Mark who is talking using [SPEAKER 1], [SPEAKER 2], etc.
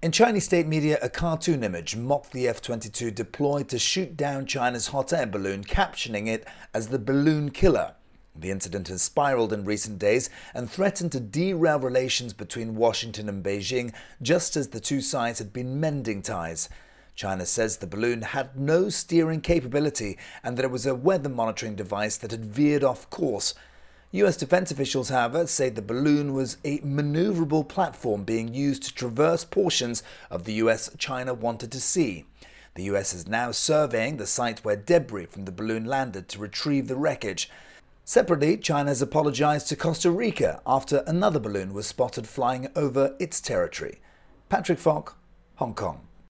[SPEAKER 1] In Chinese state media, a cartoon image mocked the F-22 deployed to shoot down China's hot air balloon, captioning it as the balloon killer. The incident has spiraled in recent days and threatened to derail relations between Washington and Beijing, just as the two sides had been mending ties. China says the balloon had no steering capability and that it was a weather monitoring device that had veered off course. US defense officials, however, say the balloon was a maneuverable platform being used to traverse portions of the US China wanted to see. The US is now surveying the site where debris from the balloon landed to retrieve the wreckage. Separately, China has apologized to Costa Rica after another balloon was spotted flying over its territory. Patrick Falk, Hong Kong.